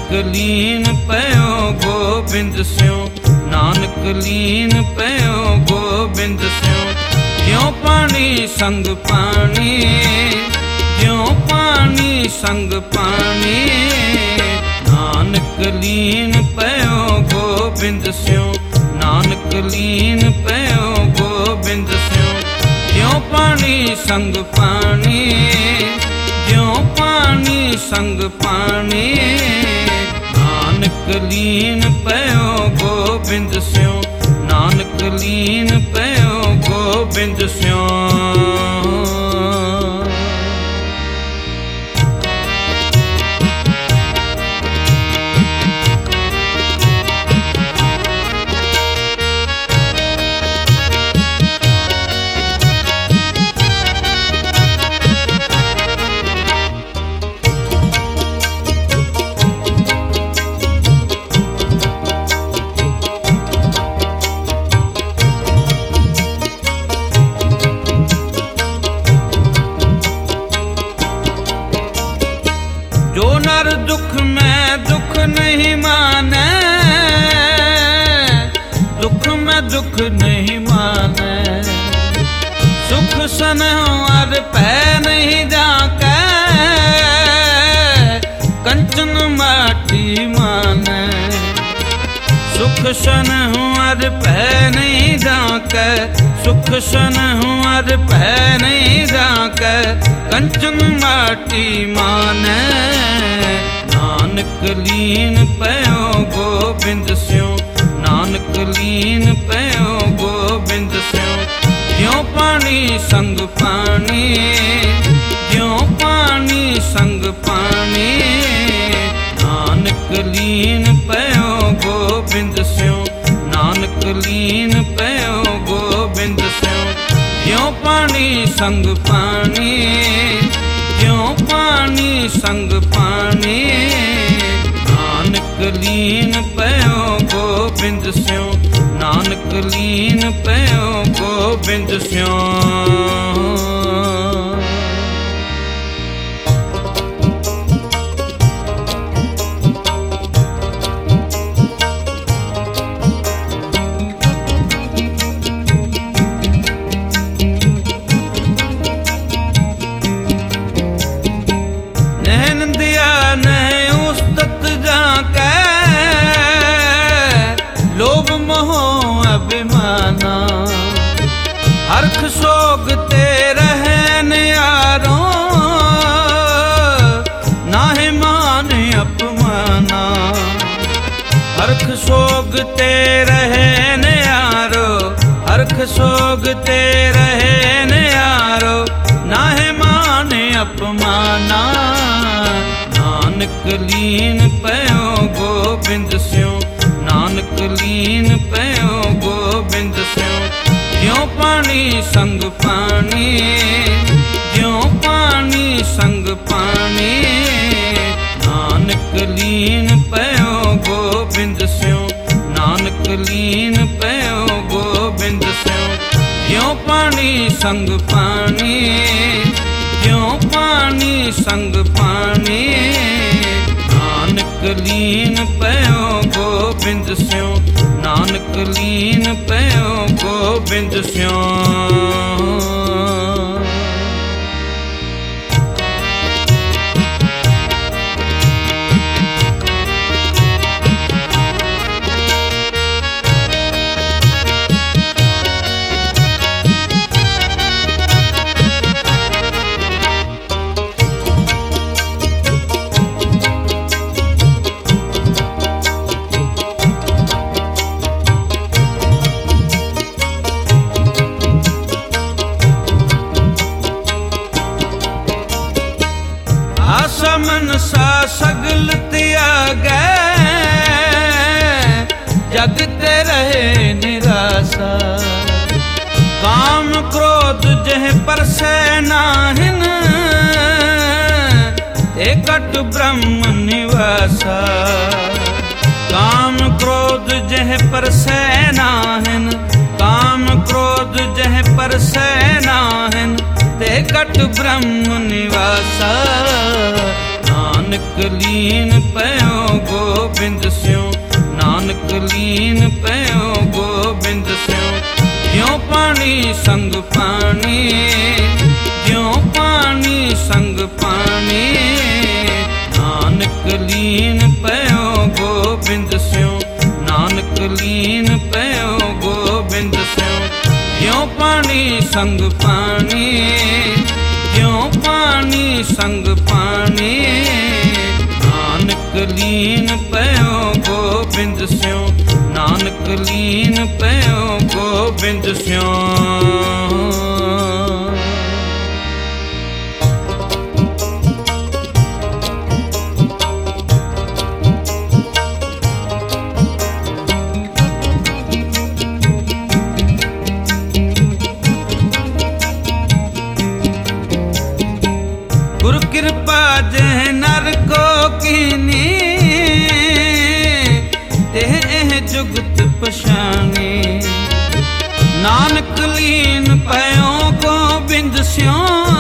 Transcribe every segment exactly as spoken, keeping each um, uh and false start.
ਨਾਨਕ ਲੀਨ ਪਇਓ ਗੋਬਿੰਦ ਸਿਉ, ਨਾਨਕ ਲੀਨ ਪਇਓ ਗੋਬਿੰਦ ਸਿਉ। ਜਿਉ ਪਾਣੀ ਸੰਗ ਪਾਣੀ, ਜਿਉ ਪਾਣੀ ਸੰਗ ਪਾਣੀ, ਨਾਨਕ ਲੀਨ ਪਇਓ ਗੋਬਿੰਦ ਸਿਉ, ਨਾਨਕ ਲੀਨ ਪਇਓ ਗੋਬਿੰਦ ਸਿਉ। ਜਿਉ ਪਾਣੀ ਸੰਗ ਪਾਣੀ, ਜਿਉ ਪਾਣੀ ਸੰਗ ਪਾਣੀ, ਨਾਨਕ ਲੀਨ ਪਇਓ ਗੋਬਿੰਦ ਸਿਉ, ਨਾਨਕ ਲੀਨ ਪਇਓ ਗੋਬਿੰਦ ਸਿਉ। ਜੋ ਨਰ ਦੁਖ ਮੈਂ ਦੁਖ ਨਹੀਂ ਮਾਨੈ, ਦੁਖ ਮੈਂ ਦੁਖ ਨਹੀਂ ਮਾਨੈ। ਸੁਖ ਸਨਹੁ ਅਰ ਭੈ ਨਹੀਂ ਜਾਕੈ, ਕੰਚਨ ਮਾਟੀ ਮਾਨੈ। ਸੁਖ ਸਨਹੁ ਅਰ ਭੈ ਨਹੀਂ ਜਾਕੈ, ਸੁਖ ਸਨਹੁ ਅਰ ਭੈ ਨਹੀਂ ਜਾਕੈ, ਕੰਚਨ ਮਾਟੀ ਮਾਨੈ। ਨਾਨਕ ਲੀਨ ਪਇਓ ਗੋਬਿੰਦ ਸਿਉ, ਨਾਨਕ ਲੀਨ ਪਇਓ ਗੋਬਿੰਦ ਸਿਉ। ਜਿਉ ਪਾਣੀ ਸੰਗ ਪਾਣੀ, ਜਿਉ ਪਾਣੀ ਸੰਗ ਪਾਣੀ, ਨਾਨਕ ਲੀਨ ਪਇਓ ਗੋਬਿੰਦ ਸਿਉ, ਨਾਨਕ ਲੀਨ ਪਇਓ ਗੋਬਿੰਦ ਸਿਉ। ਜਿਉ ਪਾਣੀ ਸੰਗ ਪਾਣੀ, ਜਿਉ ਪਾਣੀ ਸੰਗ ਪਾਣੀ, ਨਾਨਕ ਲੀਨ ਪਇਓ ਗੋਬਿੰਦ ਸਿਉ, ਨਾਨਕ ਲੀਨ ਪਇਓ ਗੋਬਿੰਦ ਸਿਉ। ਹਰਖ ਸੋਗ ਤੇ ਰਹਿ ਨਿਆਰੋ, ਨਾਹਿ ਮਾਨ ਅਪਮਾਨਾ। ਹਰਖ ਸੋਗ ਤੇ ਰਹਿ ਨਿਆਰੋ, ਹਰਖ ਸੋਗ ਤੇ ਰਹਿ ਨਿਆਰੋ, ਨਾਹਿ ਮਾਨ ਅਪਮਾਨਾ। ਨਾਨਕ ਲੀਨ ਪਇਓ ਗੋਬਿੰਦ ਸਿਉ, ਨਾਨਕ ਲੀਨ ਪਇਓ ਗੋਬਿੰਦ ਸਿਉ। ਜਿਉ ਪਾਣੀ ਸੰਗ ਪਾਣੀ, ਜਿਉ ਪਾਣੀ ਸੰਗ ਪਾਣੀ, ਨਾਨਕ ਲੀਨ ਪਇਓ ਗੋਬਿੰਦ ਸਿਉ, ਨਾਨਕ ਲੀਨ ਪਇਓ ਗੋਬਿੰਦ ਸਿਉ। ਜਿਉ ਪਾਣੀ ਸੰਗ ਪਾਣੀ, ਜਿਉ ਪਾਣੀ ਸੰਗ ਪਾਣੀ, ਨਾਨਕ ਲੀਨ ਪਇਓ ਗੋਬਿੰਦ ਸਿਉ, ਨਾਨਕ ਲੀਨ ਪਇਓ ਗੋਬਿੰਦ ਸਿਉ। ਮਨਸਾ ਸਗਲ ਤਿਆਗੈ, ਜਗ ਤੇ ਰਹੇ ਨਿਰਾਸਾ। ਕਾਮ ਕ੍ਰੋਧ ਜਿਹ ਪਰਸੈ ਨਾਹਿਨ, ਏਕਟ ਬ੍ਰਹਮ ਨਿਵਾਸਾ। ਕਾਮ ਕ੍ਰੋਧ ਜਿਹ ਪਰਸੈ ਨਾਹਿਨ, ਕਾਮ ਕ੍ਰੋਧ ਜਿਹ ਪਰਸੈ ਨਾਹਿਨ, ਤੇ ਕਟ ਬ੍ਰਹਮ ਨਿਵਾਸਾ। ਨਾਨਕ ਲੀਨ ਪਇਓ ਗੋਬਿੰਦ ਸਿਉ, ਨਾਨਕ ਲੀਨ ਪਇਓ ਗੋਬਿੰਦ ਸਿਉ। ਜਿਉ ਪਾਣੀ ਸੰਗ ਪਾਣੀ, ਜਿਉ ਪਾਣੀ ਸੰਗ ਪਾਣੀ, ਨਾਨਕ ਲੀਨ ਪਇਓ ਗੋਬਿੰਦ ਸਿਉ, ਨਾਨਕ ਲੀਨ ਪਇਓ ਗੋਬਿੰਦ ਸਿਉ। ਜਿਉ ਪਾਣੀ ਸੰਗ ਪਾਣੀ, ਜਿਉ ਪਾਣੀ ਸੰਗ ਪਾਣੀ, ਨਾਨਕ ਲੀਨ ਪਇਓ ਗੋਬਿੰਦ ਸਿਉ, ਨਾਨਕ ਲੀਨ ਪਇਓ ਗੋਬਿੰਦ ਸਿਉ। गुरु कृपा जह नर को कीनी, तेह एह जुगत पछाने। नानक लीन पयो गोबिंद सिउ,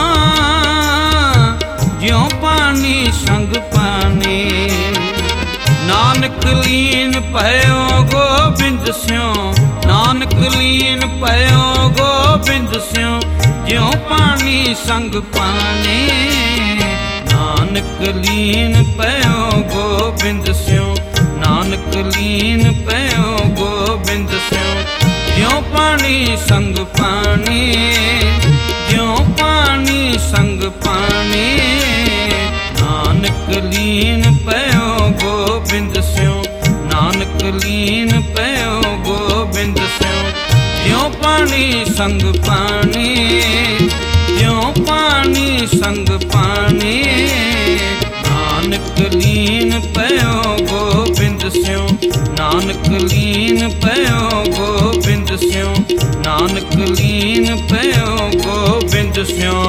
ज्यों पानी संग पानी। नानक लीन पयो गोबिंद सिउ, नानक लीन पयो गोबिंद सिउ, ज्यों पानी संग पानी। नानक लीन पयो गोबिंद सिउ, नानक लीन पयो गोबिंद सिउ। ज्यों पानी संग पानी, ज्यों पानी संग पानी, नानक लीन पयो गोबिंद सिउ, नानक लीन पयो गोबिंद सिउ। ज्यों पानी संग पानी, ज्यों पानी संग पानी, नानक लीन पयो गोबिंद सिउ, नानक लीन पयो गोबिंद सिउ, नानक लीन पयो गोबिंद सिउ।